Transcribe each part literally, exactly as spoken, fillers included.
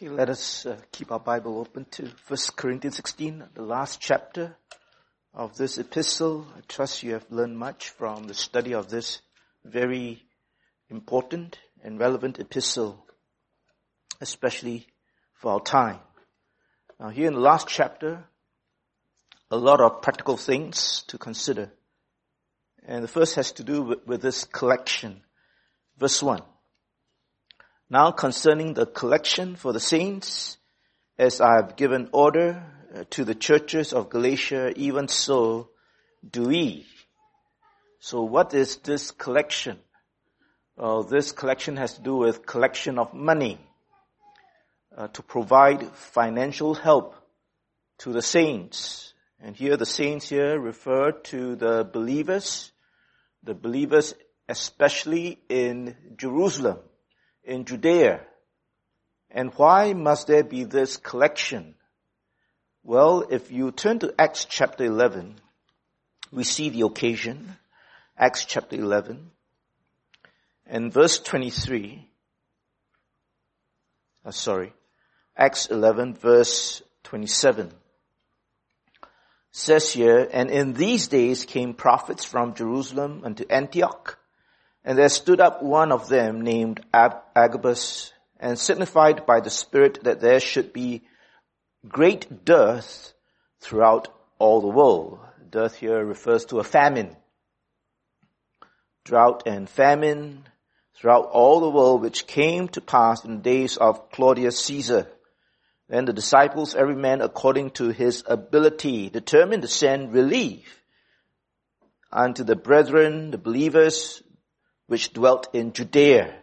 Okay, let us uh, keep our Bible open to First Corinthians sixteen, the last chapter of this epistle. I trust you have learned much from the study of this very important and relevant epistle, especially for our time. Now here in the last chapter, a lot of practical things to consider. And the first has to do with, with this collection. Verse one. Now concerning the collection for the saints, as I have given order to the churches of Galatia, even so do we. So what is this collection? Well, this collection has to do with collection of money uh, to provide financial help to the saints. And here the saints here refer to the believers, the believers especially in Jerusalem, in Judea. And why must there be this collection? Well, if you turn to Acts chapter eleven, we see the occasion. Acts chapter eleven and verse twenty-three. Oh, sorry. Acts eleven verse twenty-seven. Says here, and in these days came prophets from Jerusalem unto Antioch, and there stood up one of them named Agabus, and signified by the Spirit that there should be great dearth throughout all the world. Dearth here refers to a famine. Drought and famine throughout all the world, which came to pass in the days of Claudius Caesar. Then the disciples, every man according to his ability, determined to send relief unto the brethren, the believers, which dwelt in Judea,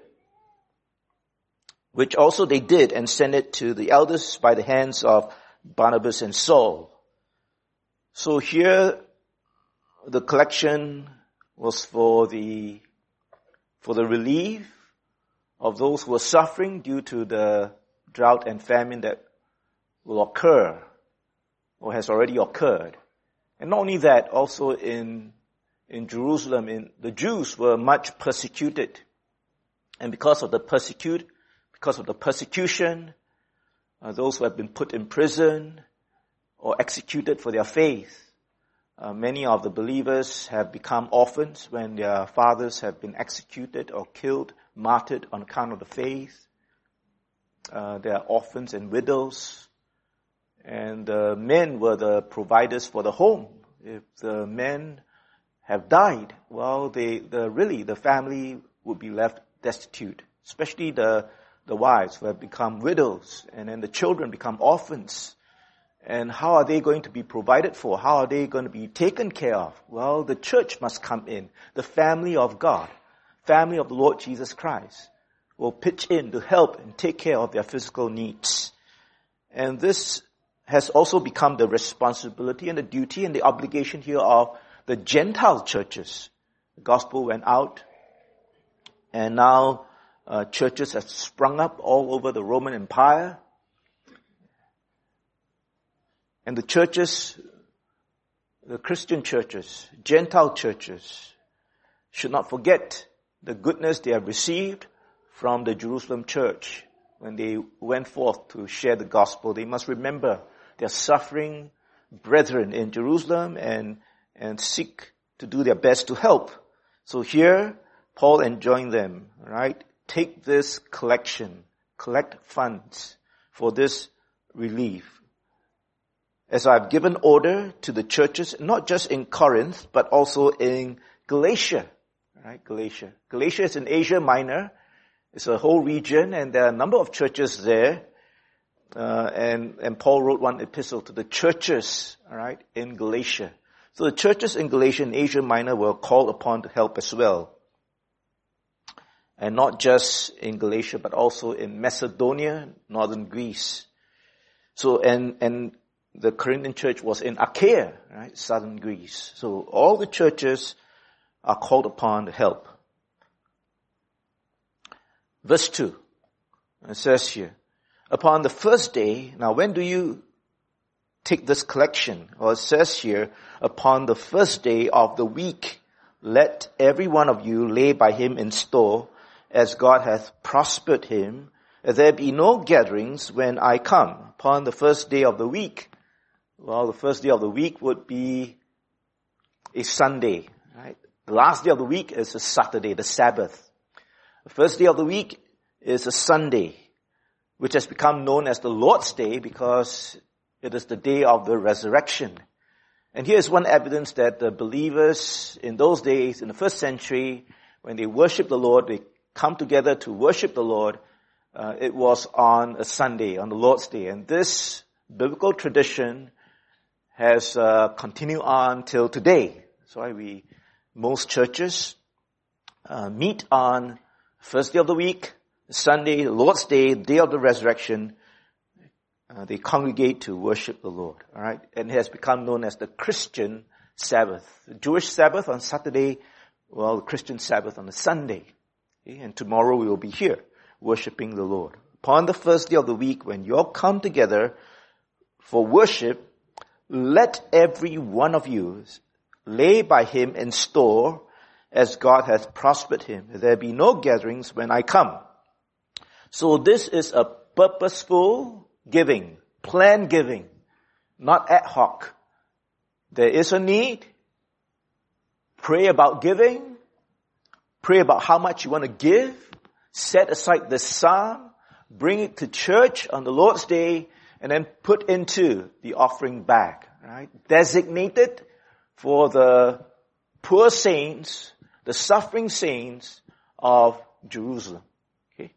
which also they did, and sent it to the elders by the hands of Barnabas and Saul. So here, the collection was for the, for the relief of those who were suffering due to the drought and famine that will occur, or has already occurred. And not only that, also in In Jerusalem, in, the Jews were much persecuted. And because of the persecute, because of the persecution, uh, those who have been put in prison or executed for their faith, uh, many of the believers have become orphans when their fathers have been executed or killed, martyred on account of the faith. Uh, they are orphans and widows. And the men were the providers for the home. If the men have died, well, they, the, really, the family would be left destitute, especially the, the wives who have become widows, and then the children become orphans. And how are they going to be provided for? How are they going to be taken care of? Well, the church must come in. The family of God, family of the Lord Jesus Christ, will pitch in to help and take care of their physical needs. And this has also become the responsibility and the duty and the obligation here of the Gentile churches. The gospel went out, and now uh, churches have sprung up all over the Roman Empire. And the churches, the Christian churches, Gentile churches, should not forget the goodness they have received from the Jerusalem church when they went forth to share the gospel. They must remember their suffering brethren in Jerusalem and and seek to do their best to help. So here, Paul enjoined them, right? Take this collection, collect funds for this relief. As I've given order to the churches, not just in Corinth, but also in Galatia, right? Galatia. Galatia is in Asia Minor. It's a whole region, and there are a number of churches there. Uh, and, and Paul wrote one epistle to the churches, all right, in Galatia. So the churches in Galatia and Asia Minor were called upon to help as well. And not just in Galatia, but also in Macedonia, northern Greece. So, and, and the Corinthian church was in Achaia, right, southern Greece. So all the churches are called upon to help. Verse two, it says here, upon the first day, now when do you take this collection? Well, it says here, upon the first day of the week, let every one of you lay by him in store, as God hath prospered him. there be no gatherings when I come upon the first day of the week. Well, the first day of the week would be a Sunday, right? The last day of the week is a Saturday, the Sabbath. The first day of the week is a Sunday, which has become known as the Lord's Day because it is the day of the resurrection. And here's one evidence that the believers in those days, in the first century, when they worship the Lord, they come together to worship the Lord, uh, it was on a Sunday, on the Lord's Day. And this biblical tradition has uh, continued on till today. That's why we, most churches, uh, meet on first day of the week, Sunday, the Lord's Day, day of the resurrection. Uh, they congregate to worship the Lord. All right, and it has become known as the Christian Sabbath. The Jewish Sabbath on Saturday, well, the Christian Sabbath on the Sunday. Okay? And tomorrow we will be here worshiping the Lord. Upon the first day of the week, when you all come together for worship, let every one of you lay by him in store as God has prospered him. There be no gatherings when I come. So this is a purposeful giving, planned giving, not ad hoc. There is a need. Pray about giving. Pray about how much you want to give. Set aside the psalm. Bring it to church on the Lord's Day and then put into the offering bag, right? Designated for the poor saints, the suffering saints of Jerusalem. Okay?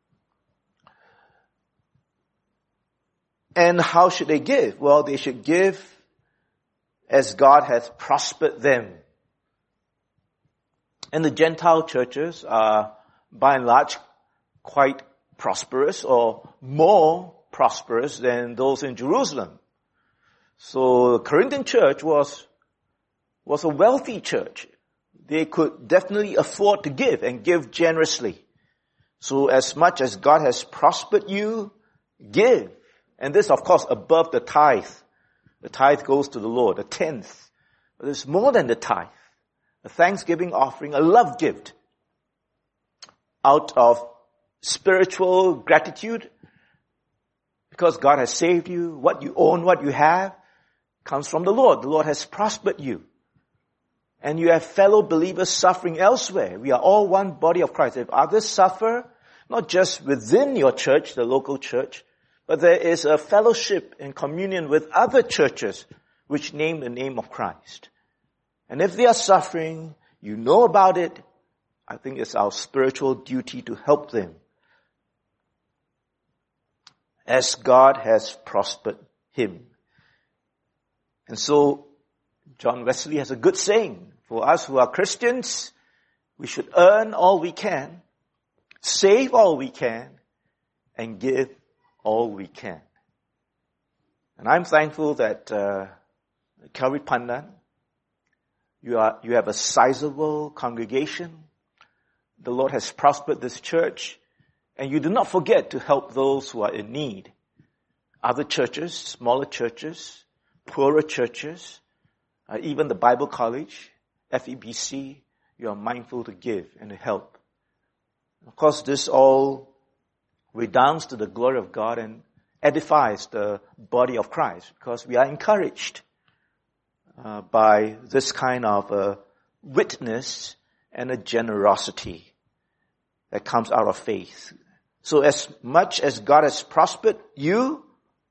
And how should they give? Well, they should give as God has prospered them. And the Gentile churches are, by and large, quite prosperous or more prosperous than those in Jerusalem. So the Corinthian church was, was a wealthy church. They could definitely afford to give and give generously. So as much as God has prospered you, give. And this, of course, above the tithe. The tithe goes to the Lord, a tenth. But it's more than the tithe. A thanksgiving offering, a love gift. Out of spiritual gratitude, because God has saved you, what you own, what you have, comes from the Lord. The Lord has prospered you. And you have fellow believers suffering elsewhere. We are all one body of Christ. If others suffer, not just within your church, the local church, but there is a fellowship and communion with other churches which name the name of Christ. And if they are suffering, you know about it, I think it's our spiritual duty to help them as God has prospered him. And so, John Wesley has a good saying. For us who are Christians, we should earn all we can, save all we can, and give all we can. And I'm thankful that uh, Calvary Pandan, you are you have a sizable congregation. The Lord has prospered this church, and you do not forget to help those who are in need. Other churches, smaller churches, poorer churches, uh, even the Bible College, F E B C, you are mindful to give and to help. Of course, this all redounds to the glory of God and edifies the body of Christ, because we are encouraged uh, by this kind of uh, witness and a generosity that comes out of faith. So as much as God has prospered you,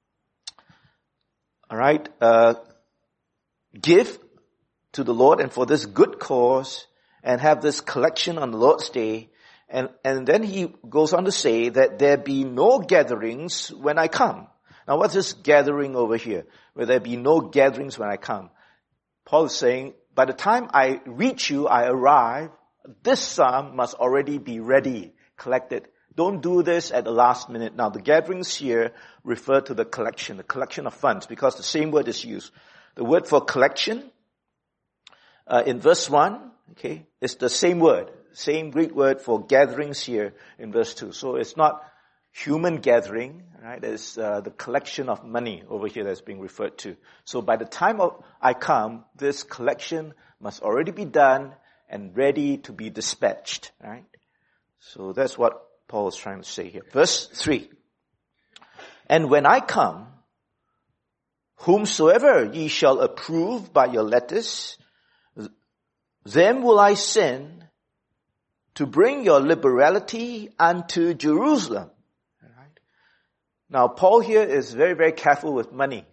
all right, uh, give to the Lord and for this good cause, and have this collection on the Lord's Day. And, and then he goes on to say that there be no gatherings when I come. Now what's this gathering over here? Where there be no gatherings when I come. Paul is saying, by the time I reach you, I arrive, this psalm must already be ready, collected. Don't do this at the last minute. Now the gatherings here refer to the collection, the collection of funds, because the same word is used. The word for collection, uh, in verse one, okay, is the same word. Same Greek word for gatherings here in verse two. So it's not human gathering, right? It's uh, the collection of money over here that's being referred to. So by the time of I come, this collection must already be done and ready to be dispatched, right? So that's what Paul is trying to say here. Verse three. And when I come, whomsoever ye shall approve by your letters, them will I send to bring your liberality unto Jerusalem. Right? Now, Paul here is very, very careful with money.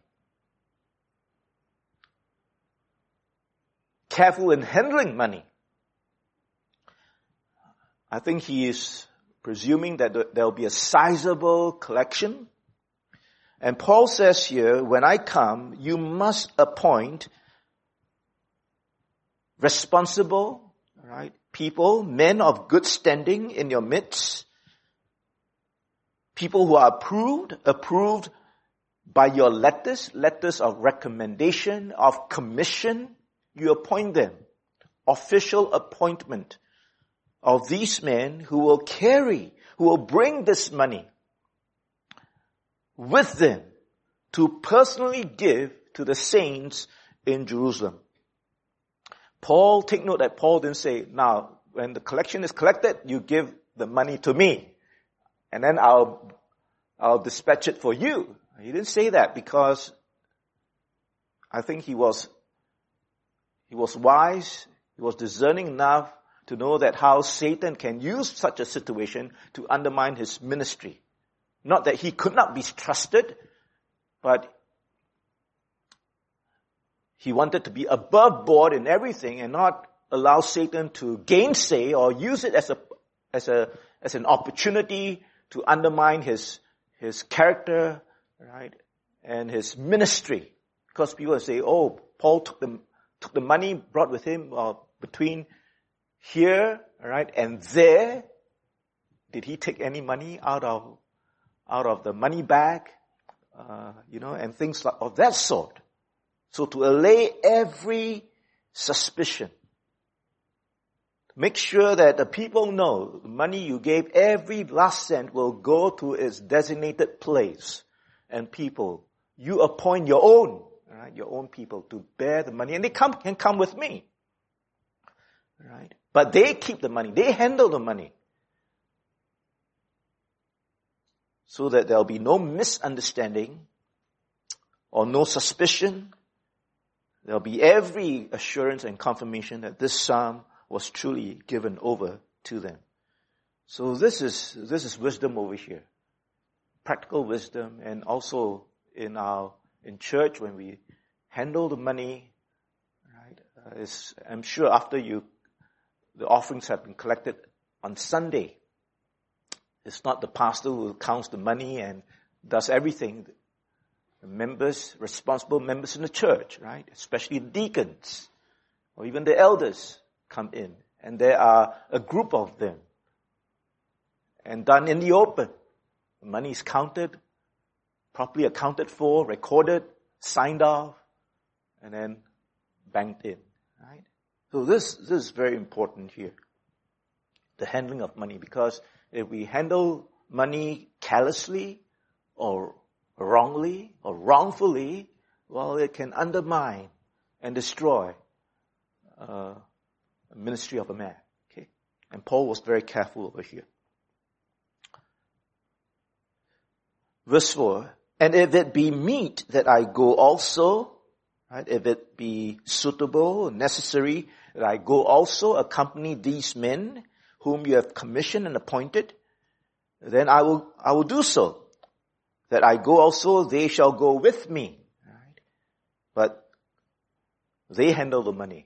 Careful in handling money. I think he is presuming that there will be a sizable collection. And Paul says here, when I come, you must appoint responsible, right, people, men of good standing in your midst, people who are approved, approved by your letters, letters of recommendation, of commission. You appoint them. Official appointment of these men who will carry, who will bring this money with them to personally give to the saints in Jerusalem. Paul, take note that Paul didn't say, now, when the collection is collected, you give the money to me, and then I'll, I'll dispatch it for you. He didn't say that because I think he was, he was wise, he was discerning enough to know that how Satan can use such a situation to undermine his ministry. Not that he could not be trusted, but he wanted to be above board in everything and not allow Satan to gainsay or use it as a as a as an opportunity to undermine his his character, right, and his ministry. Because people say, "Oh, Paul took the took the money brought with him uh, between here, right, and there. Did he take any money out of out of the money bag, uh, you know, and things like, of that sort?" So to allay every suspicion, make sure that the people know the money you gave, every last cent will go to its designated place and people. You appoint your own, right, your own people to bear the money, and they come can come with me, right? But they keep the money, they handle the money, so that there'll be no misunderstanding or no suspicion. There'll be every assurance and confirmation that this psalm was truly given over to them. So this is, this is wisdom over here. Practical wisdom, and also in our, in church when we handle the money, right, uh, is, I'm sure after you, the offerings have been collected on Sunday, it's not the pastor who counts the money and does everything. The members, responsible members in the church, right? Especially the deacons or even the elders come in. And there are a group of them. And done in the open. The money is counted, properly accounted for, recorded, signed off, and then banked in, right? So this, this is very important here. The handling of money, because if we handle money carelessly or wrongly or wrongfully, well, it can undermine and destroy uh, the ministry of a man. Okay, and Paul was very careful over here. Verse four, and if it be meet that I go also, right? If it be suitable, necessary, that I go also accompany these men whom you have commissioned and appointed, then I will I will do so. That I go also, they shall go with me. Right? But they handle the money.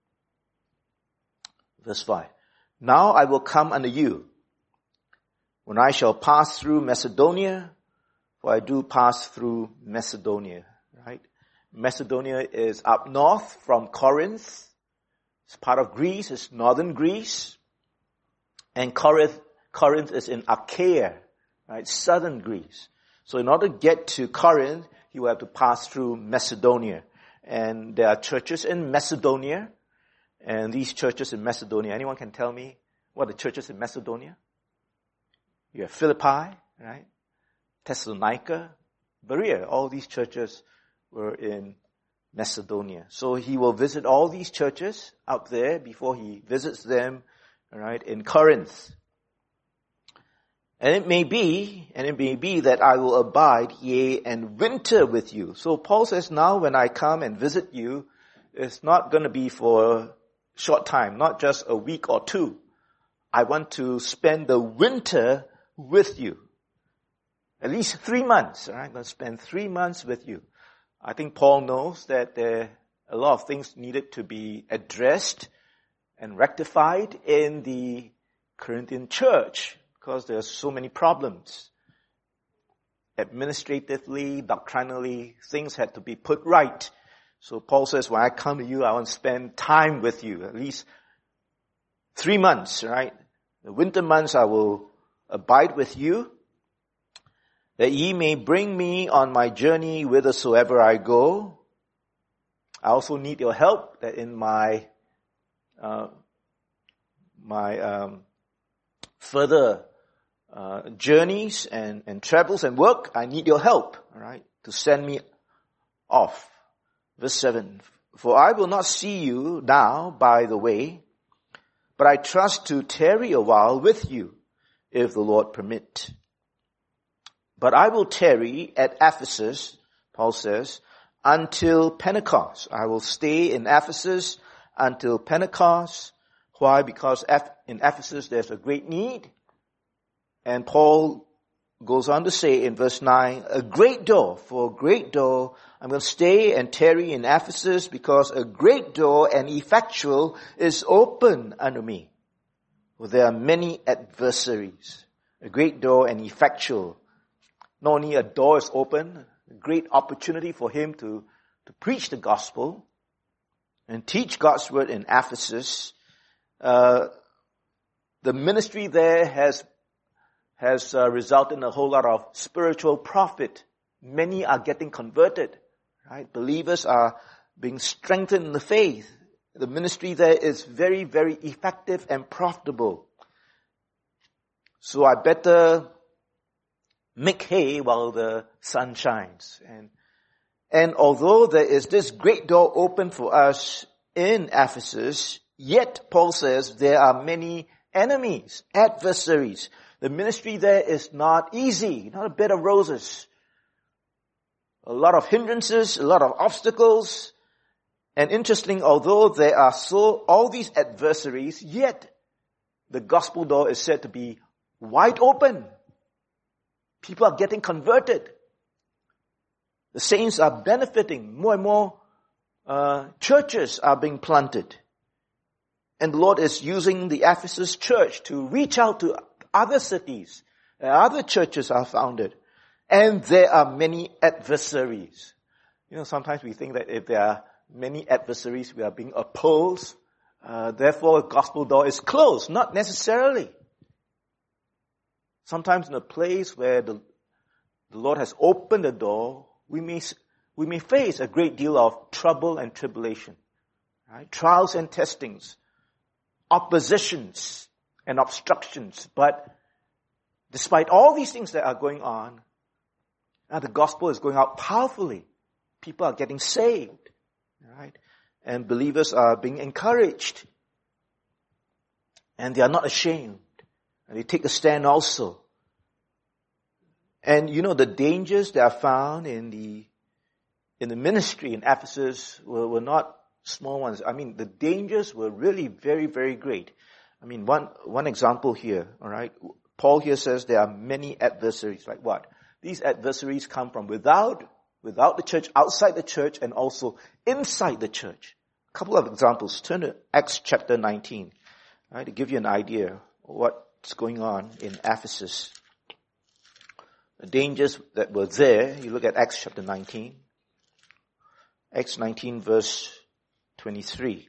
Verse five. Now I will come unto you when I shall pass through Macedonia, for I do pass through Macedonia. Right? Macedonia is up north from Corinth. It's part of Greece. It's northern Greece. And Corinth, Corinth is in Achaia, right? Southern Greece. So in order to get to Corinth, you have to pass through Macedonia. And there are churches in Macedonia. And these churches in Macedonia, anyone can tell me what are the churches in Macedonia? You have Philippi, right? Thessalonica, Berea. All these churches were in Macedonia. So he will visit all these churches up there before he visits them, right, in Corinth. And it may be, and it may be that I will abide, yea, and winter with you. So Paul says, now when I come and visit you, it's not going to be for a short time, not just a week or two. I want to spend the winter with you. At least three months, all right? I'm going to spend three months with you. I think Paul knows that there a lot of things needed to be addressed and rectified in the Corinthian church because there are so many problems. Administratively, doctrinally, things had to be put right. So Paul says, when I come to you, I want to spend time with you, at least three months, right? The winter months I will abide with you, that ye may bring me on my journey whithersoever I go. I also need your help that in my uh, my um, further uh, journeys and, and travels and work, I need your help, all right, to send me off. Verse seven, for I will not see you now by the way, but I trust to tarry a while with you, if the Lord permit. But I will tarry at Ephesus, Paul says, until Pentecost. I will stay in Ephesus until Pentecost. Why? Because in Ephesus there's a great need. And Paul goes on to say in verse nine, a great door, for a great door, I'm going to stay and tarry in Ephesus because a great door and effectual is open unto me. For there are many adversaries. A great door and effectual. Not only a door is open, a great opportunity for him to, to preach the gospel and teach God's word in Ephesus. Uh, the ministry there has has uh, resulted in a whole lot of spiritual profit. Many are getting converted, right? Believers are being strengthened in the faith. The ministry there is very, very effective and profitable. So I better make hay while the sun shines. And, and although there is this great door open for us in Ephesus, yet Paul says there are many enemies, adversaries. The ministry there is not easy, not a bed of roses. A lot of hindrances, a lot of obstacles. And interesting, although there are so all these adversaries, yet the gospel door is said to be wide open. People are getting converted. The saints are benefiting. More and more uh, churches are being planted. And the Lord is using the Ephesus church to reach out to other cities. Other churches are founded. And there are many adversaries. You know, sometimes we think that if there are many adversaries, we are being opposed. Uh, therefore, the gospel door is closed. Not necessarily. Sometimes in a place where the, the Lord has opened the door, we may, we may face a great deal of trouble and tribulation. Right? Trials and testings. Oppositions and obstructions. But despite all these things that are going on, now the gospel is going out powerfully. People are getting saved. Right? And believers are being encouraged. And they are not ashamed. And they take a stand also. And you know, the dangers that are found in the in the ministry in Ephesus were, were not small ones. I mean, the dangers were really very, very great. I mean, one one example here, all right? Paul here says there are many adversaries. Like what? These adversaries come from without, without the church, outside the church, and also inside the church. A couple of examples. Turn to Acts chapter nineteen, all right, to give you an idea of what's going on in Ephesus. The dangers that were there, you look at Acts chapter nineteen. Acts nineteen verse twenty-three.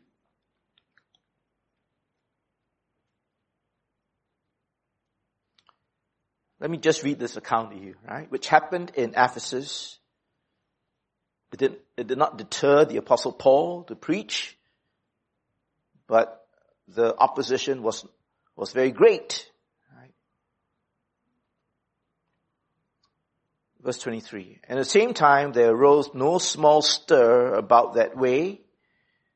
Let me just read this account to you, right? Which happened in Ephesus. It did, it did not deter the Apostle Paul to preach, but the opposition was, was very great. Right? Verse twenty-three. And at the same time, there arose no small stir about that way.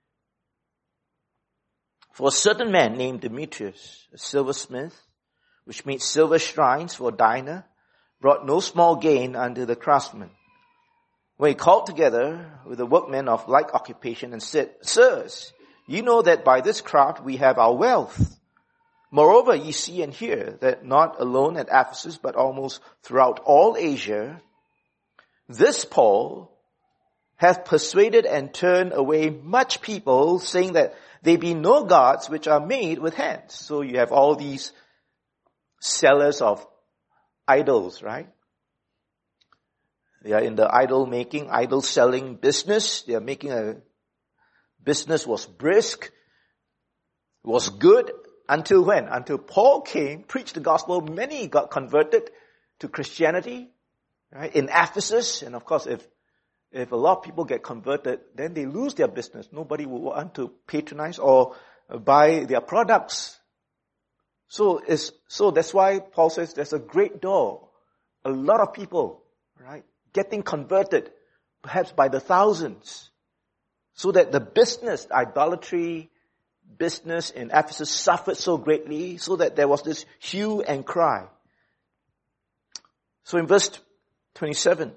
For a certain man named Demetrius, a silversmith, which made silver shrines for Diana, brought no small gain unto the craftsmen. When he called together with the workmen of like occupation and said, Sirs, ye know that by this craft we have our wealth. Moreover, ye see and hear that not alone at Ephesus, but almost throughout all Asia, this Paul hath persuaded and turned away much people, saying that there be no gods which are made with hands. So you have all these sellers of idols, right? They are in the idol making, idol selling business. They are making a business was brisk, was good, until when? Until Paul came, preached the gospel. Many got converted to Christianity, right? In Ephesus. And of course, if If a lot of people get converted, then they lose their business. Nobody will want to patronize or buy their products. So it's, so that's why Paul says there's a great door. A lot of people, right, getting converted, perhaps by the thousands. So that the business, idolatry business in Ephesus suffered so greatly, so that there was this hue and cry. So in verse twenty-seven,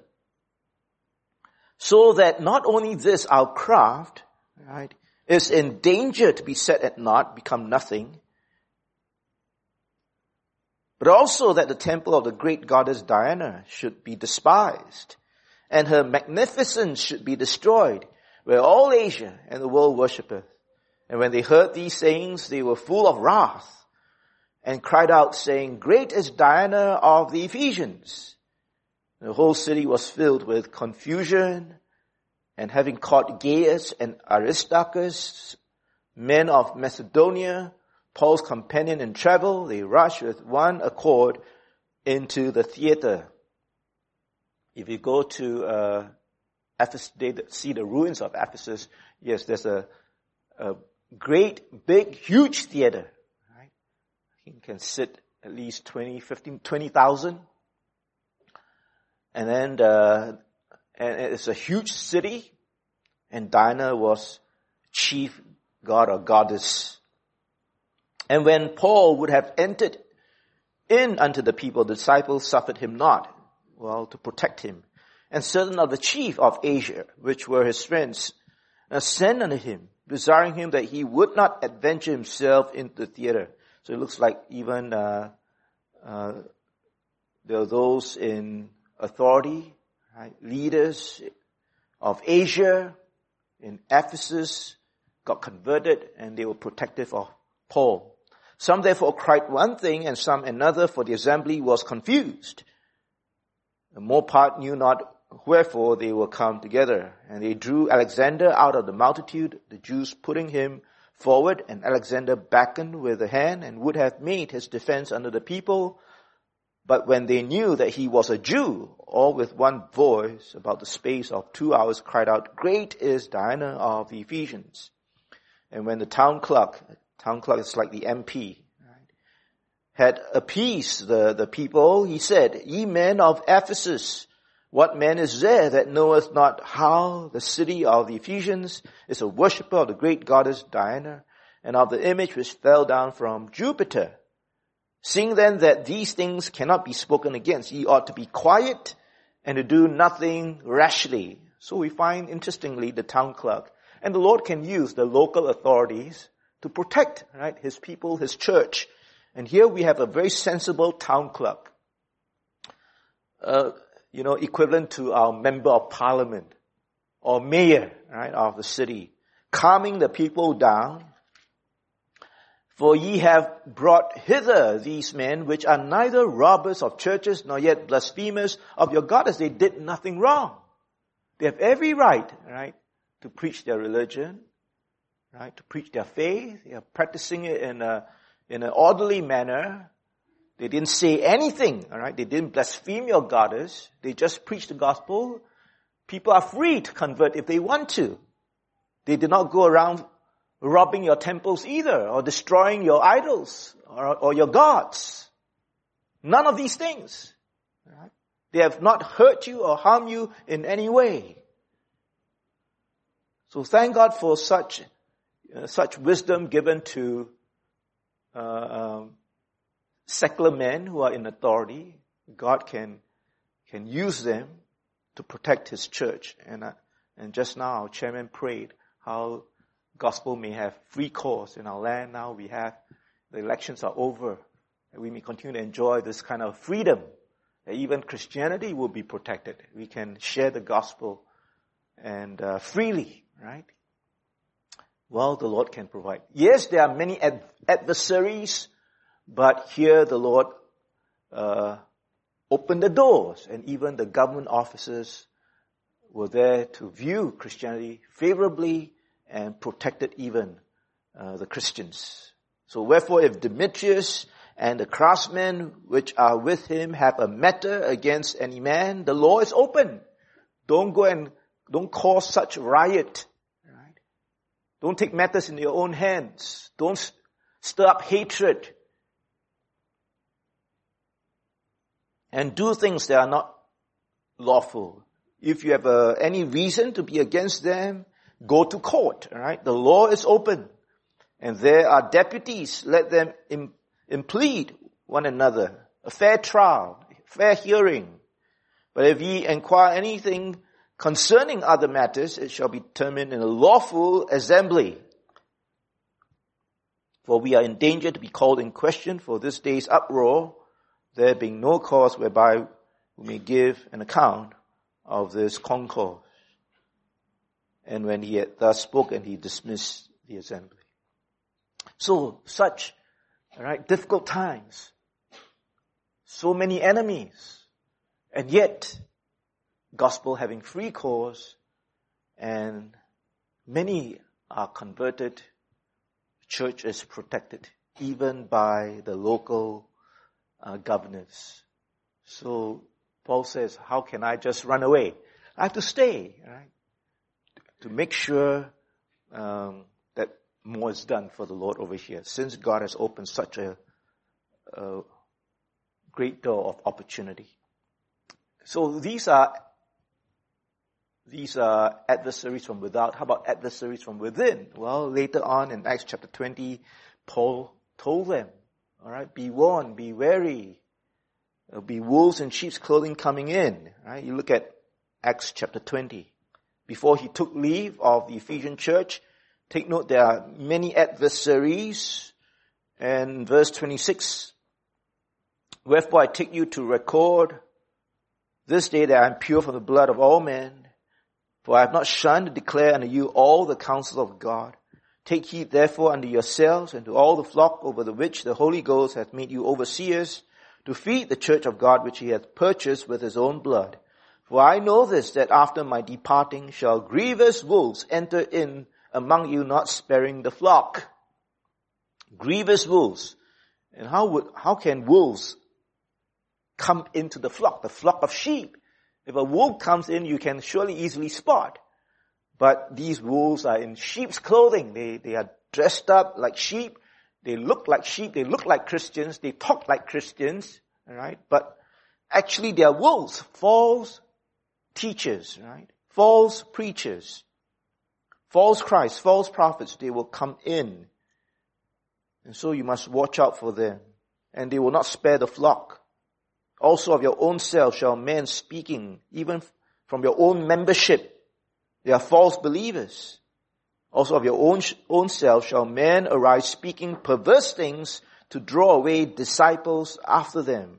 so that not only this, our craft, right, is in danger to be set at naught, become nothing, but also that the temple of the great goddess Diana should be despised, and her magnificence should be destroyed, where all Asia and the world worshipeth. And when they heard these sayings, they were full of wrath, and cried out, saying, Great is Diana of the Ephesians. The whole city was filled with confusion, and having caught Gaius and Aristarchus, men of Macedonia, Paul's companion in travel, they rushed with one accord into the theater. If you go to uh, Ephesus, they see the ruins of Ephesus. Yes, there's a, a great, big, huge theater. Right? You can sit at least twenty, fifteen, twenty thousand. And then, uh, and it's a huge city, and Diana was chief god or goddess. And when Paul would have entered in unto the people, the disciples suffered him not, well, to protect him. And certain of the chief of Asia, which were his friends, sent unto him, desiring him that he would not adventure himself into the theater. So it looks like even uh, uh, there are those in authority, right, leaders of Asia, in Ephesus, got converted, and they were protective of Paul. Some therefore cried one thing, and some another, for the assembly was confused. The more part knew not wherefore they were come together. And they drew Alexander out of the multitude, the Jews putting him forward, and Alexander beckoned with the hand, and would have made his defense unto the people. But when they knew that he was a Jew, all with one voice, about the space of two hours, cried out, Great is Diana of the Ephesians. And when the town clerk, town clerk is like the M P, right, had appeased the, the people, he said, Ye men of Ephesus, what man is there that knoweth not how the city of the Ephesians is a worshipper of the great goddess Diana, and of the image which fell down from Jupiter? Seeing then that these things cannot be spoken against, ye ought to be quiet and to do nothing rashly. So we find, interestingly, the town clerk. And the Lord can use the local authorities to protect, right, his people, his church. And here we have a very sensible town clerk. Uh, you know, equivalent to our member of parliament or mayor, right, of the city. Calming the people down. For ye have brought hither these men, which are neither robbers of churches, nor yet blasphemers of your goddess. They did nothing wrong. They have every right, right, to preach their religion, right, to preach their faith. They are practicing it in a, in an orderly manner. They didn't say anything, all right. They didn't blaspheme your goddess. They just preached the gospel. People are free to convert if they want to. They did not go around robbing your temples either, or destroying your idols, or, or your gods. None of these things. Right? They have not hurt you or harmed you in any way. So thank God for such uh, such wisdom given to uh, um, secular men who are in authority, God can, can use them to protect His church. And, uh, and just now, our chairman prayed how gospel may have free course in our land. Now we have, the elections are over, and we may continue to enjoy this kind of freedom. That even Christianity will be protected. We can share the gospel and uh, freely, right? Well, the Lord can provide. Yes, there are many ad- adversaries, but here the Lord uh, opened the doors, and even the government officers were there to view Christianity favorably and protected even uh, the Christians. So wherefore, if Demetrius and the craftsmen which are with him have a matter against any man, the law is open. Don't go and don't cause such riot. Right? Don't take matters in your own hands. Don't stir up hatred. And do things that are not lawful. If you have uh, any reason to be against them, go to court. All right? The law is open. And there are deputies. Let them im- implead one another. A fair trial, fair hearing. But if ye inquire anything concerning other matters, it shall be determined in a lawful assembly. For we are in danger to be called in question for this day's uproar, there being no cause whereby we may give an account of this concourse. And when he had thus spoken, he dismissed the assembly. So, such, right, difficult times. So many enemies. And yet, gospel having free course, and many are converted. Church is protected, even by the local uh, governors. So, Paul says, how can I just run away? I have to stay, right? To make sure um, that more is done for the Lord over here, since God has opened such a, a great door of opportunity. So these are these are adversaries from without. How about adversaries from within? Well, later on in Acts chapter twenty, Paul told them, all right, be warned, be wary. There'll be wolves in sheep's clothing coming in. Right? You look at Acts chapter twenty. Before he took leave of the Ephesian church, take note there are many adversaries. And verse twenty-six, wherefore I take you to record this day that I am pure from the blood of all men, for I have not shunned to declare unto you all the counsel of God. Take heed therefore unto yourselves and to all the flock over the which the Holy Ghost hath made you overseers, to feed the church of God which he hath purchased with his own blood. For I know this, that after my departing shall grievous wolves enter in among you, not sparing the flock. Grievous wolves. And how would, how can wolves come into the flock, the flock of sheep? If a wolf comes in, you can surely easily spot. But these wolves are in sheep's clothing. They, they are dressed up like sheep. They look like sheep. They look like Christians. They talk like Christians. All right. But actually they are wolves, false teachers, right? False preachers, false Christ, false prophets. They will come in. And so you must watch out for them. And they will not spare the flock. Also of your own self shall men speaking, even from your own membership. They are false believers. Also of your own, own self shall men arise speaking perverse things to draw away disciples after them.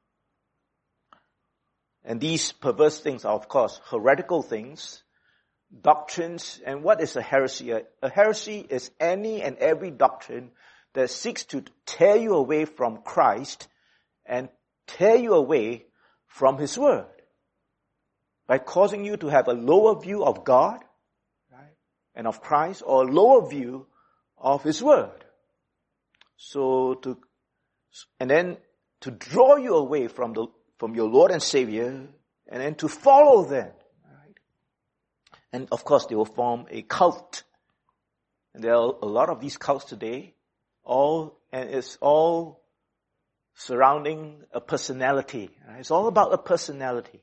And these perverse things are, of course, heretical things, doctrines. And what is a heresy? A, a heresy is any and every doctrine that seeks to tear you away from Christ and tear you away from His Word by causing you to have a lower view of God, right, and of Christ, or a lower view of His Word. So to, and then to draw you away from the from your Lord and Savior, and then to follow them. Right? And of course, they will form a cult. And there are a lot of these cults today, all and it's all surrounding a personality. Right? It's all about a personality.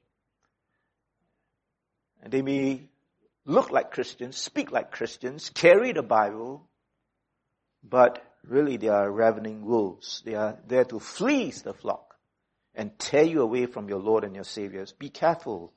And they may look like Christians, speak like Christians, carry the Bible, but really they are ravening wolves. They are there to fleece the flock and tear you away from your Lord and your Savior. Be careful.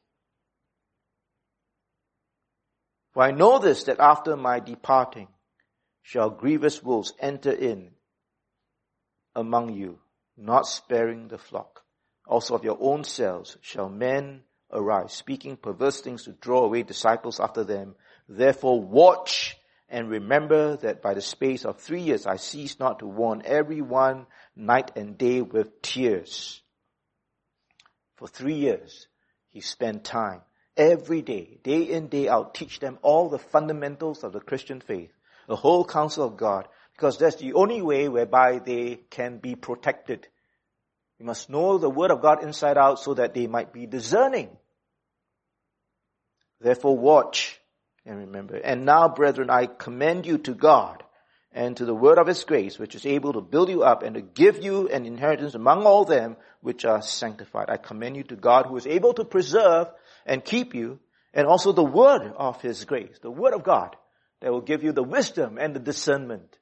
For I know this, that after my departing shall grievous wolves enter in among you, not sparing the flock. Also of your own selves shall men arise, speaking perverse things to draw away disciples after them. Therefore watch and remember that by the space of three years I cease not to warn every one night and day with tears. For three years he spent time every day, day in, day out, teach them all the fundamentals of the Christian faith, the whole counsel of God, because that's the only way whereby they can be protected. You must know the word of God inside out so that they might be discerning. Therefore watch and remember. And now, brethren, I commend you to God and to the word of his grace, which is able to build you up and to give you an inheritance among all them which are sanctified. I commend you to God, who is able to preserve and keep you, and also the word of his grace, the word of God, that will give you the wisdom and the discernment.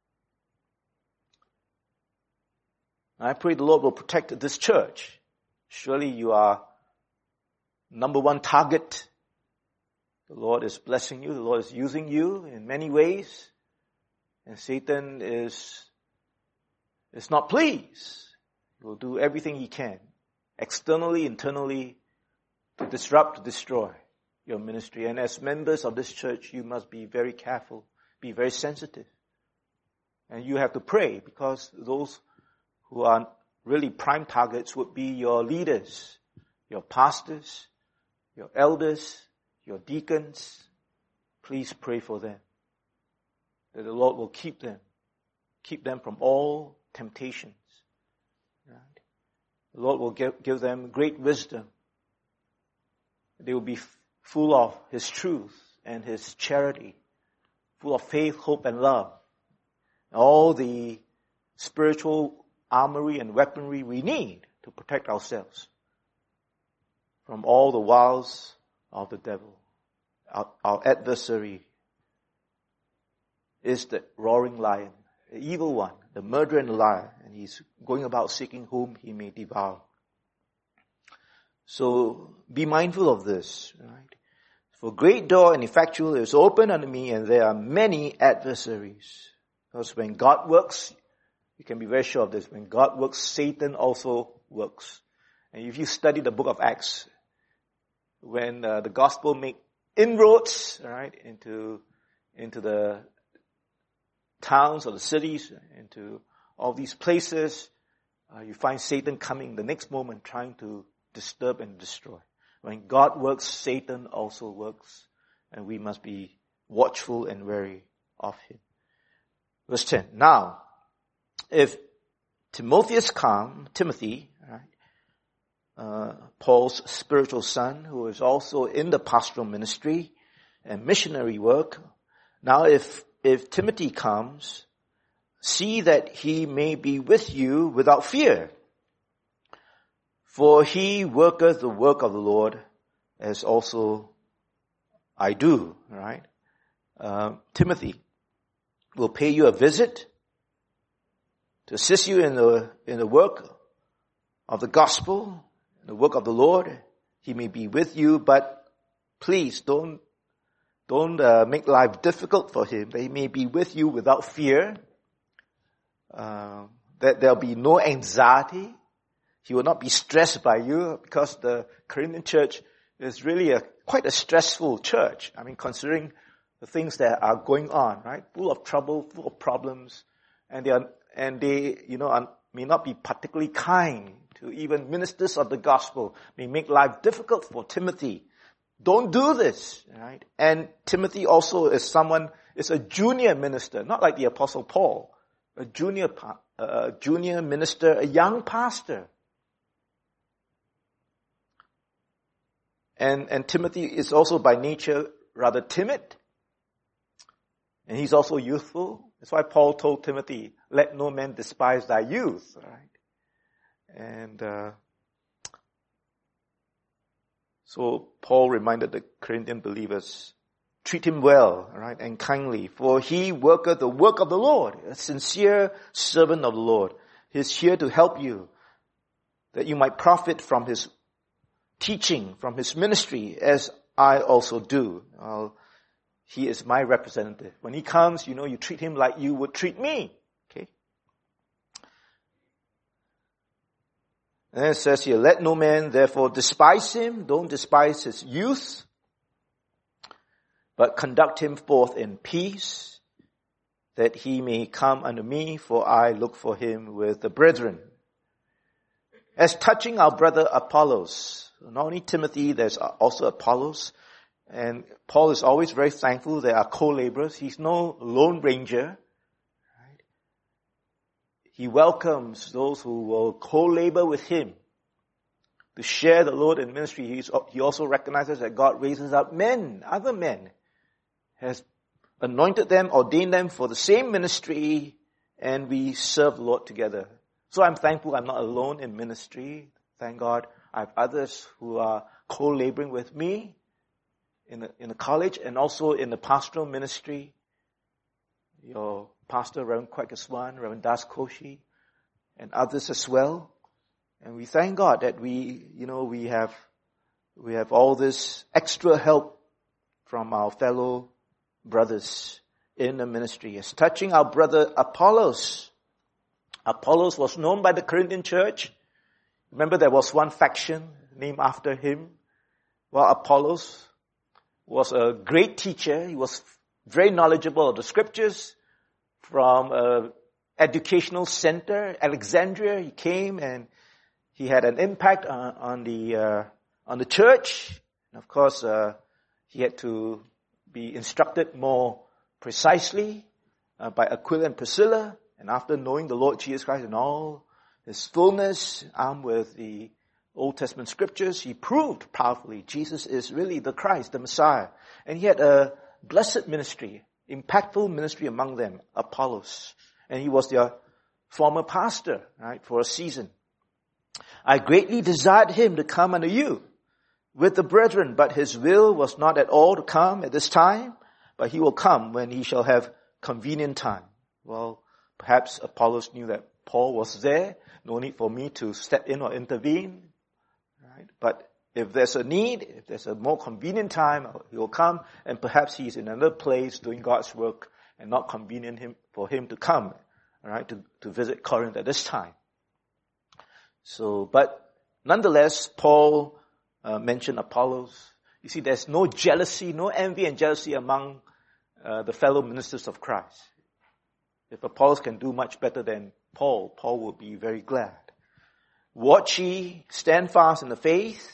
I pray the Lord will protect this church. Surely you are number one target. The Lord is blessing you. The Lord is using you in many ways. And Satan is, is not pleased. He will do everything he can, externally, internally, to disrupt, to destroy your ministry. And as members of this church, you must be very careful, be very sensitive. And you have to pray, because those who are really prime targets would be your leaders, your pastors, your elders, your deacons. Please pray for them, that the Lord will keep them, keep them from all temptations. Right? The Lord will give, give them great wisdom. They will be f- full of his truth and his charity, full of faith, hope, and love. All the spiritual armory and weaponry we need to protect ourselves from all the wiles of the devil. Our, our adversary is the roaring lion, the evil one, the murderer and the liar, and he's going about seeking whom he may devour. So be mindful of this, right? For great door and effectual is open unto me, and there are many adversaries. Because when God works, you can be very sure of this. When God works, Satan also works. And if you study the book of Acts, when uh, the gospel make inroads, right, into into the towns or the cities, into all these places, uh, you find Satan coming the next moment trying to disturb and destroy. When God works, Satan also works, and we must be watchful and wary of him. Verse ten. Now, if Timotheus come, Timothy, right, uh, Paul's spiritual son, who is also in the pastoral ministry and missionary work, now if if Timothy comes, see that he may be with you without fear. For he worketh the work of the Lord, as also I do, right? Uh, Timothy will pay you a visit to assist you in the in the work of the gospel, the work of the Lord. He may be with you, but please don't don't uh, make life difficult for him. That he may be with you without fear. Uh, that there'll be no anxiety. He will not be stressed by you, because the Corinthian church is really a quite a stressful church. I mean, considering the things that are going on, right? Full of trouble, full of problems, and they are, and they, you know, are, may not be particularly kind to even ministers of the gospel. May make life difficult for Timothy. Don't do this, right? And Timothy also is someone, is a junior minister, not like the Apostle Paul, a junior, uh, junior minister, a young pastor. And, and Timothy is also by nature rather timid. And he's also youthful. That's why Paul told Timothy, let no man despise thy youth, right? And, uh, so Paul reminded the Corinthian believers treat him well, right, and kindly. For he worketh the work of the Lord, a sincere servant of the Lord. He's here to help you, that you might profit from his teaching, from his ministry, as I also do. I'll, he is my representative. When he comes, you know, you treat him like you would treat me. Okay? And then it says here, let no man therefore despise him. Don't despise his youth, but conduct him forth in peace, that he may come unto me, for I look for him with the brethren. As touching our brother Apollos, not only Timothy, there's also Apollos, and Paul is always very thankful they are co-laborers. He's no lone ranger. Right? He welcomes those who will co-labor with him to share the Lord in ministry. He's, he also recognizes that God raises up men, other men, has anointed them, ordained them for the same ministry, and we serve the Lord together. So I'm thankful I'm not alone in ministry. Thank God I have others who are co-laboring with me in the, in the college and also in the pastoral ministry. Your pastor, Reverend Kwek Aswan, Reverend Das Koshi, and others as well. And we thank God that we, you know, we have, we have all this extra help from our fellow brothers in the ministry. As touching our brother Apollos, Apollos was known by the Corinthian church. Remember, there was one faction named after him. Well, Apollos was a great teacher. He was very knowledgeable of the scriptures. From an educational center, Alexandria, he came and he had an impact on, on the uh, on the church. And of course, uh, he had to be instructed more precisely uh, by Aquila and Priscilla. And after knowing the Lord Jesus Christ in all his fullness, armed with the Old Testament scriptures, he proved powerfully Jesus is really the Christ, the Messiah. And he had a blessed ministry, impactful ministry among them, Apollos. And he was their former pastor, right, for a season. I greatly desired him to come unto you with the brethren, but his will was not at all to come at this time, but he will come when he shall have convenient time. Well, perhaps Apollos knew that Paul was there. No need for me to step in or intervene. Right? But if there's a need, if there's a more convenient time, he will come. And perhaps he's in another place doing God's work and not convenient him, for him to come, all right, to, to visit Corinth at this time. So, but nonetheless, Paul uh, mentioned Apollos. You see, there's no jealousy, no envy and jealousy among uh, the fellow ministers of Christ. If Apollos can do much better than Paul, Paul will be very glad. Watch ye, stand fast in the faith.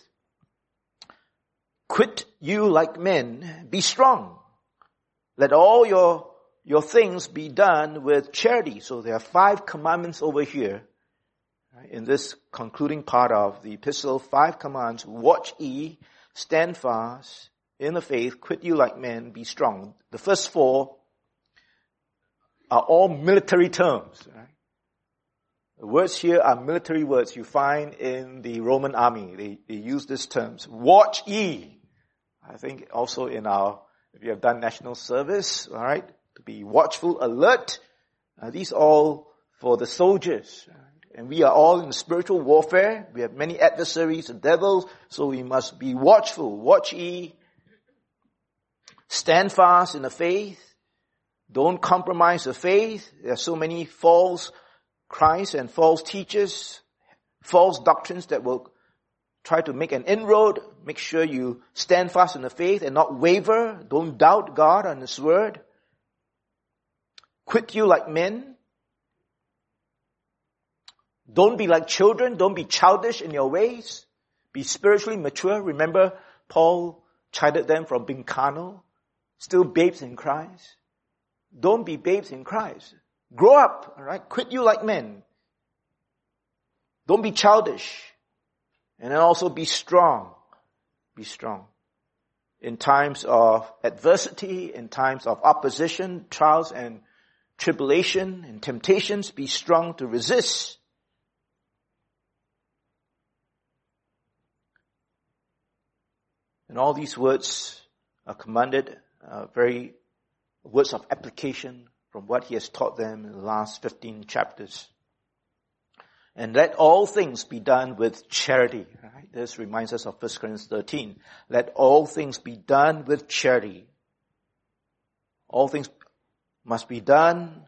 Quit you like men, be strong. Let all your, your things be done with charity. So there are five commandments over here. Right, in this concluding part of the epistle, five commands. Watch ye, stand fast in the faith, quit you like men, be strong. The first four are all military terms. Right? The words here are military words you find in the Roman army. They, they use these terms. Watch ye. I think also in our, if you have done national service, all right, to be watchful, alert. Uh, these are all for the soldiers. Right? And we are all in spiritual warfare. We have many adversaries, the devils, so we must be watchful. Watch ye. Stand fast in the faith. Don't compromise the faith. There are so many false Christ and false teachers, false doctrines that will try to make an inroad. Make sure you stand fast in the faith and not waver. Don't doubt God and His word. Quit you like men. Don't be like children. Don't be childish in your ways. Be spiritually mature. Remember, Paul chided them from being carnal, still babes in Christ. Don't be babes in Christ. Grow up, all right? Quit you like men. Don't be childish. And then also be strong. Be strong. In times of adversity, in times of opposition, trials and tribulation and temptations, be strong to resist. And all these words are commanded uh, very words of application from what he has taught them in the last fifteen chapters. And let all things be done with charity. Right? This reminds us of First Corinthians thirteen. Let all things be done with charity. All things must be done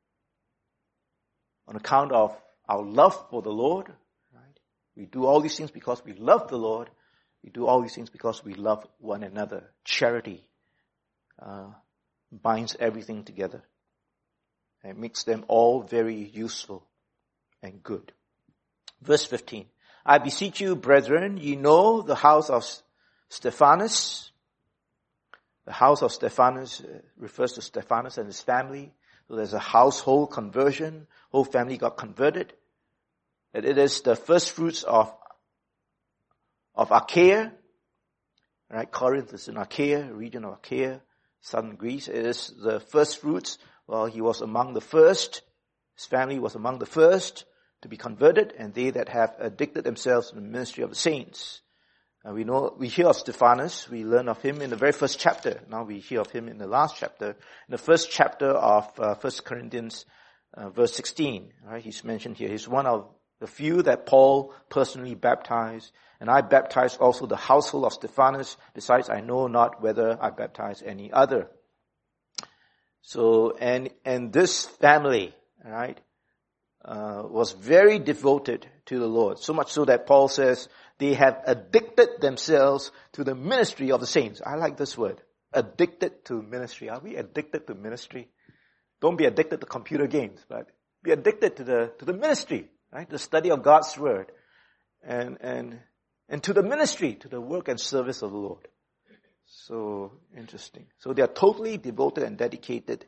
on account of our love for the Lord. Right? We do all these things because we love the Lord. We do all these things because we love one another. Charity uh, binds everything together. And it makes them all very useful and good. Verse fifteen. I beseech you, brethren, ye know the house of Stephanus. The house of Stephanus refers to Stephanus and his family. So there's a household conversion. Whole family got converted. And it is the first fruits of, of Achaia. Right? Corinth is in Achaia, region of Achaia, southern Greece. It is the first fruits. Well, he was among the first. His family was among the first to be converted, and they that have addicted themselves to the ministry of the saints. Uh, we know, we hear of Stephanus. We learn of him in the very first chapter. Now we hear of him in the last chapter. In the first chapter of uh, First Corinthians, uh, verse sixteen. Right? He's mentioned here. He's one of the few that Paul personally baptized. And I baptized also the household of Stephanus. Besides, I know not whether I baptized any other. So, and, and this family, right, uh, was very devoted to the Lord. So much so that Paul says they have addicted themselves to the ministry of the saints. I like this word. Addicted to ministry. Are we addicted to ministry? Don't be addicted to computer games, but be addicted to the, to the ministry, right? The study of God's word. And, and, and to the ministry, to the work and service of the Lord. So interesting. So they are totally devoted and dedicated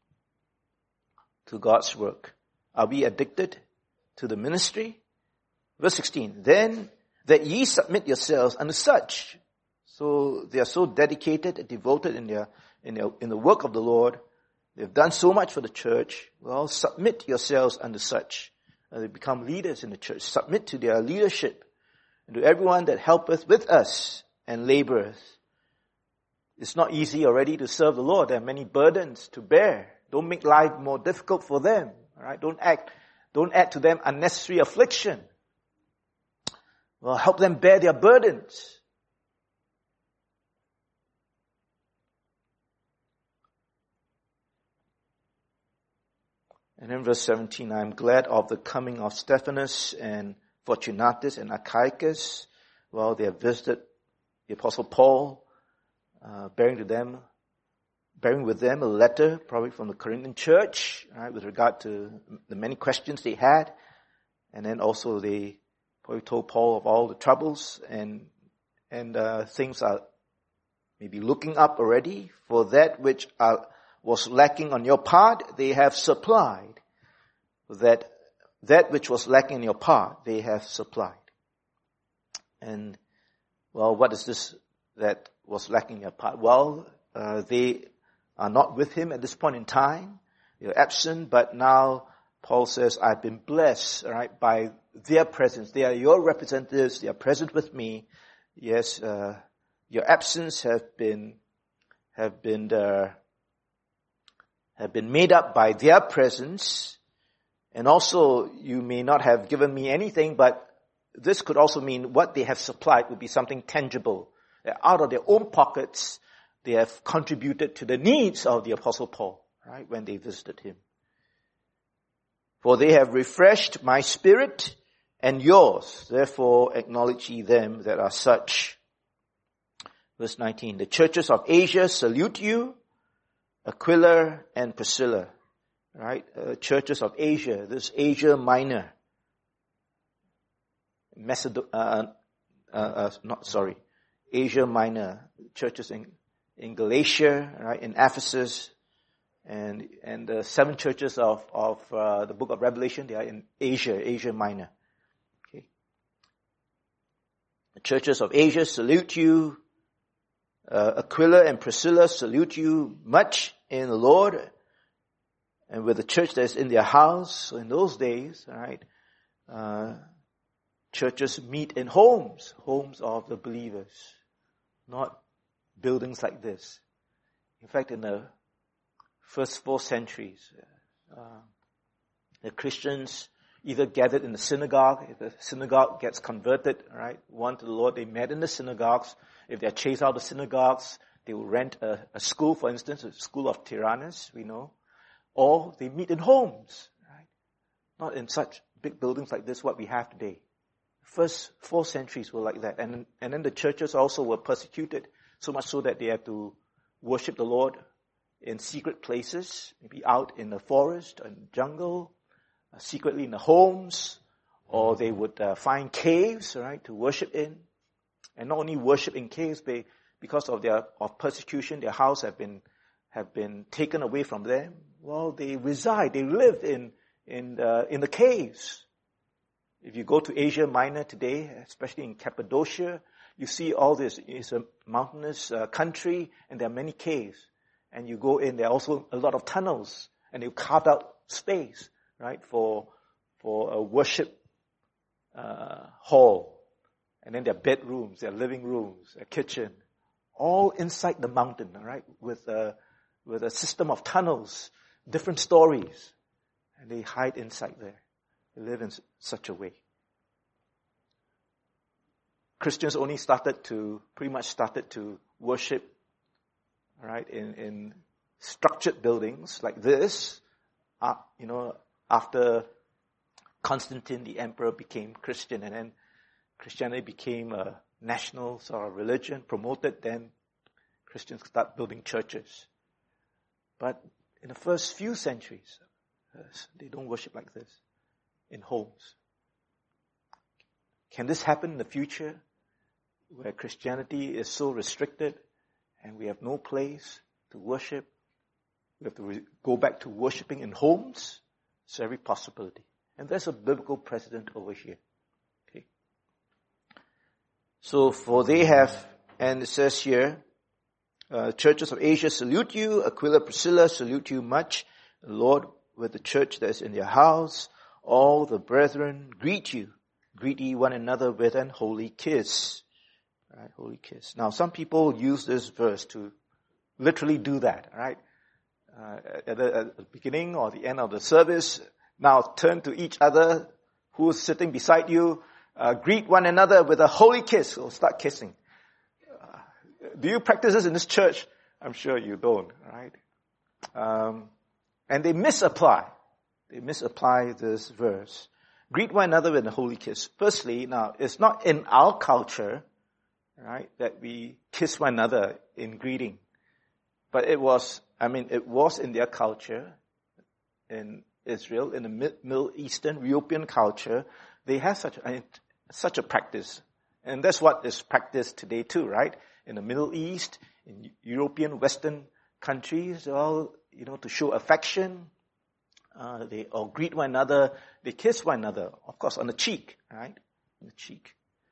to God's work. Are we addicted to the ministry? Verse sixteen. Then that ye submit yourselves unto such. So they are so dedicated and devoted in their, in their, in the work of the Lord. They've done so much for the church. Well, submit yourselves unto such. Uh, they become leaders in the church. Submit to their leadership and to everyone that helpeth with us and laboreth. It's not easy already to serve the Lord. There are many burdens to bear. Don't make life more difficult for them. All right? Don't act, don't add to them unnecessary affliction. Well, help them bear their burdens. And in verse seventeen, I am glad of the coming of Stephanus and Fortunatus and Achaicus. Well, they have visited the Apostle Paul, uh, bearing to them, bearing with them a letter, probably from the Corinthian church, right, with regard to the many questions they had. And then also they probably told Paul of all the troubles, and and uh, things are maybe looking up already. For that which are, was lacking on your part, they have supplied. That that which was lacking on your part, they have supplied. And well, what is this that was lacking in your part? Well, uh, they are not with him at this point in time. They're absent, but now Paul says, I've been blessed, all right, by their presence. They are your representatives. They are present with me. Yes, uh, your absence have been, have been, uh, have been made up by their presence. And also, you may not have given me anything, but this could also mean what they have supplied would be something tangible. Out of their own pockets, they have contributed to the needs of the Apostle Paul, right, when they visited him. For they have refreshed my spirit and yours. Therefore, acknowledge ye them that are such. Verse nineteen. The churches of Asia salute you, Aquila and Priscilla. Right? Uh, churches of Asia. This Asia Minor. Macedon- uh, uh, uh, not, sorry. Asia Minor. Churches in, in Galatia, right? In Ephesus. And, and the seven churches of, of, uh, the book of Revelation, they are in Asia, Asia Minor. Okay. The churches of Asia salute you. Uh, Aquila and Priscilla salute you much in the Lord. And with the church that's in their house, so in those days, all right, uh, churches meet in homes, homes of the believers, not buildings like this. In fact, in the first four centuries, uh, the Christians either gathered in the synagogue. If the synagogue gets converted, right, one to the Lord, they met in the synagogues. If they're chased out of the synagogues, they will rent a, a school, for instance, a school of Tyrannus, we know. Or they meet in homes, right? Not in such big buildings like this, what we have today. First four centuries were like that. And, and then the churches also were persecuted, so much so that they had to worship the Lord in secret places, maybe out in the forest or in the jungle, uh, secretly in the homes, or they would uh, find caves, right, to worship in. And not only worship in caves, they, because of their of persecution, their house have been have been taken away from them. Well, they reside, they live in in the, in the caves. If you go to Asia Minor today, especially in Cappadocia, you see all this. It's a mountainous uh, country, and there are many caves. And you go in, there are also a lot of tunnels, and you carved out space, right, for for a worship uh, hall. And then there are bedrooms, there are living rooms, a kitchen, all inside the mountain, right, with a with a system of tunnels, different stories, and they hide inside there. They live in such a way. Christians only started to, pretty much started to worship, right, in, in structured buildings like this, uh, you know, after Constantine the emperor became Christian, and then Christianity became a national sort of religion, promoted, then Christians start building churches. But in the first few centuries, they don't worship like this in homes. Can this happen in the future where Christianity is so restricted and we have no place to worship? We have to re- go back to worshiping in homes? It's every possibility. And there's a biblical precedent over here. Okay. So for they have, and it says here, uh, churches of Asia salute you, Aquila, Priscilla salute you much. The Lord with the church that is in your house, all the brethren greet you. Greet ye one another with an holy kiss. Right, holy kiss. Now, some people use this verse to literally do that, right? Uh, at, the, at the beginning or the end of the service, now turn to each other who is sitting beside you, uh, greet one another with a holy kiss, or start kissing. Uh, do you practice this in this church? I'm sure you don't, right? Um, and they misapply. They misapply this verse. Greet one another with a holy kiss. Firstly, now, it's not in our culture, right, that we kiss one another in greeting. But it was, I mean, it was in their culture, in Israel, in the Middle Eastern, European culture, they have such a, such a practice. And that's what is practiced today too, right? In the Middle East, in European, Western countries, all, you know, to show affection, Uh, they or greet one another, they kiss one another, of course, on the cheek, right? On the cheek.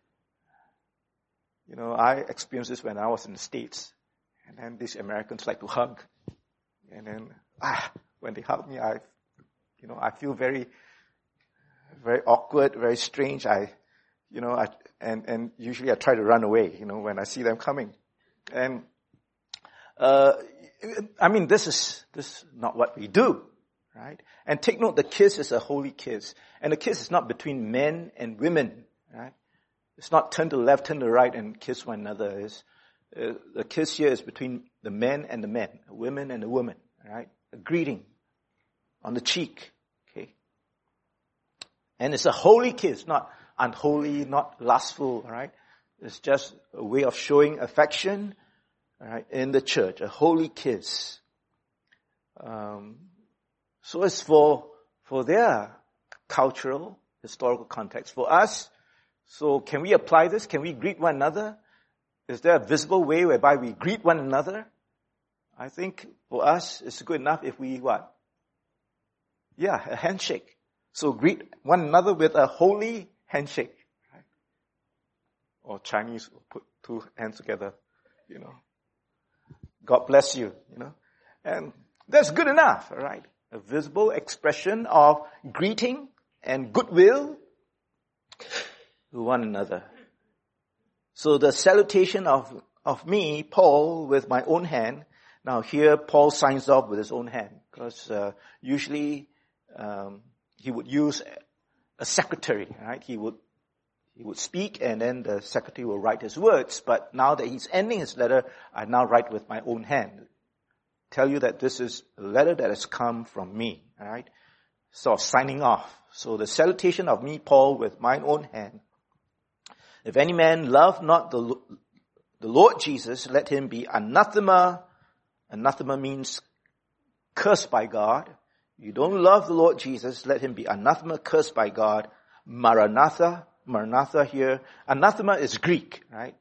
You know, I experienced this when I was in the States, and then these Americans like to hug, and then ah, when they hug me, I, you know, I feel very, very awkward, very strange. I, you know, I and and usually I try to run away, you know, when I see them coming, and uh, I mean, this is this is not what we do. Right? And take note, the kiss is a holy kiss. And the kiss is not between men and women. Right? It's not turn to the left, turn to the right and kiss one another. It's, uh, the kiss here is between the men and the men, the women and the women. Right? A greeting on the cheek. Okay? And it's a holy kiss, not unholy, not lustful. Right? It's just a way of showing affection, right, in the church. A holy kiss. Um... So it's for, for their cultural, historical context. For us, so can we apply this? Can we greet one another? Is there a visible way whereby we greet one another? I think for us, it's good enough if we what? Yeah, a handshake. So greet one another with a holy handshake. Right? Or Chinese put two hands together, you know. God bless you, you know. And that's good enough, all right? A visible expression of greeting and goodwill to one another. So the salutation of, of me, Paul, with my own hand, Now here Paul signs off with his own hand, because uh, usually um, he would use a secretary, right? He would he would speak and then the secretary will write his words. But now that he's ending his letter, I now write with my own hand. Tell you that this is a letter that has come from me, all right? So signing off. So the salutation of me, Paul, with mine own hand. If any man love not the, the Lord Jesus, let him be anathema. Anathema means cursed by God. You don't love the Lord Jesus, let him be anathema, cursed by God. Maranatha, Maranatha here. Anathema is Greek, right?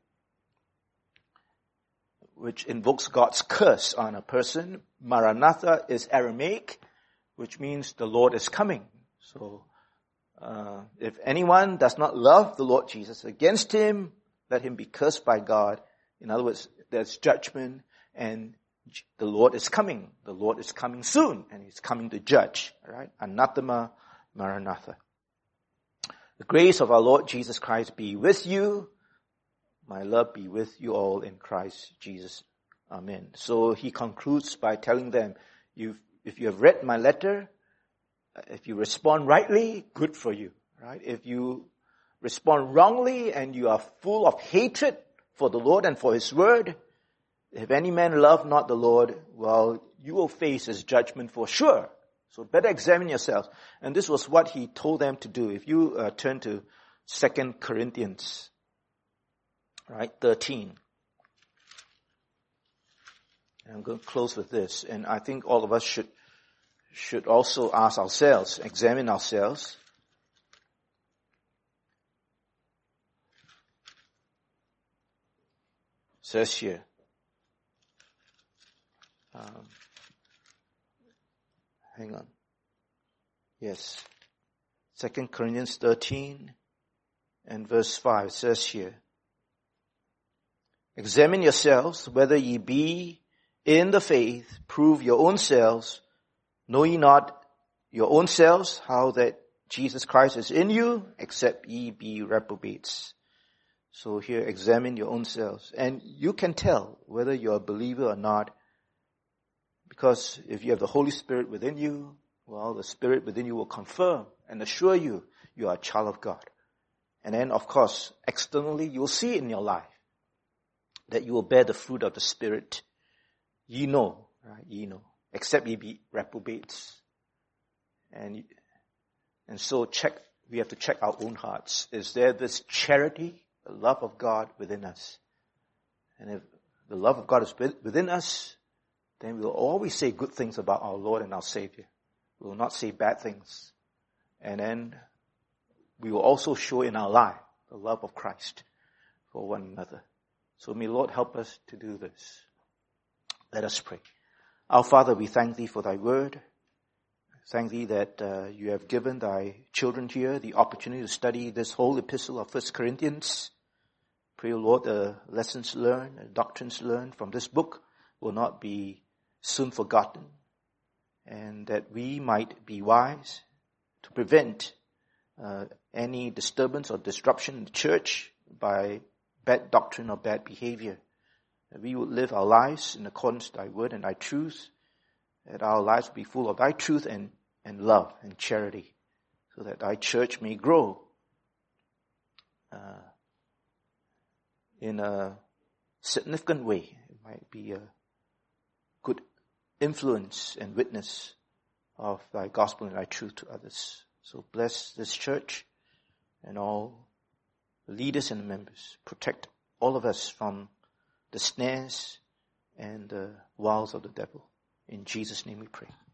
Which invokes God's curse on a person. Maranatha is Aramaic, which means the Lord is coming. So, uh, if anyone does not love the Lord Jesus, against him, let him be cursed by God. In other words, there's judgment and the Lord is coming. The Lord is coming soon and he's coming to judge. All right? Anathema, Maranatha. The grace of our Lord Jesus Christ be with you. My love be with you all in Christ Jesus. Amen. So he concludes by telling them, you, if you have read my letter, if you respond rightly, good for you. Right? If you respond wrongly and you are full of hatred for the Lord and for his word, if any man love not the Lord, well, you will face his judgment for sure. So better examine yourselves. And this was what he told them to do. If you uh, turn to Second Corinthians, right, thirteen. And I'm going to close with this. And I think all of us should should also ask ourselves, examine ourselves. It says here, um, hang on. Yes. Second Corinthians thirteen and verse five says here, examine yourselves whether ye be in the faith, prove your own selves. Know ye not your own selves how that Jesus Christ is in you, except ye be reprobates. So here, examine your own selves. And you can tell whether you're a believer or not, because if you have the Holy Spirit within you, well, the Spirit within you will confirm and assure you you are a child of God. And then, of course, externally, you'll see in your life that you will bear the fruit of the Spirit. Ye know, right? Ye know. Except ye be reprobates. And, and so check, we have to check our own hearts. Is there this charity, the love of God within us? And if the love of God is within us, then we will always say good things about our Lord and our Savior. We will not say bad things. And then we will also show in our life the love of Christ for one another. So may the Lord help us to do this. Let us pray. Our Father, we thank Thee for Thy word. Thank Thee that uh, You have given Thy children here the opportunity to study this whole epistle of First Corinthians. Pray, O Lord, the lessons learned, the doctrines learned from this book will not be soon forgotten, and that we might be wise to prevent uh, any disturbance or disruption in the church by bad doctrine or bad behavior. That we would live our lives in accordance to Thy word and Thy truth, that our lives be full of Thy truth and, and love and charity, so that Thy church may grow uh, in a significant way. It might be a good influence and witness of Thy gospel and Thy truth to others. So bless this church and all the leaders and the members. Protect all of us from the snares and the wiles of the devil. In Jesus' name we pray.